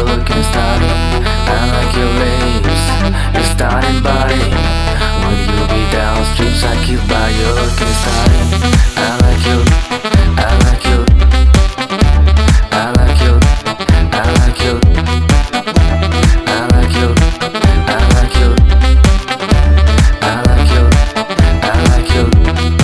looking starting. I like your lips, your starting body. When you be downstream, I keep by your looking starting. I like you, I like you, I like you, I like you, I like you, I like you, I like you, I like you.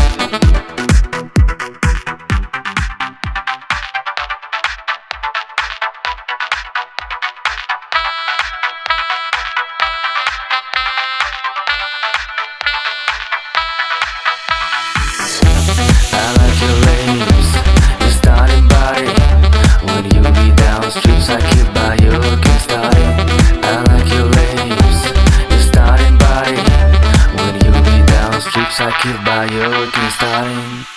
I like your lips, your starting body. When you be downstream, I keep by your looking starting. I like your lips, your starting body. When you be downstream, I keep by your looking starting.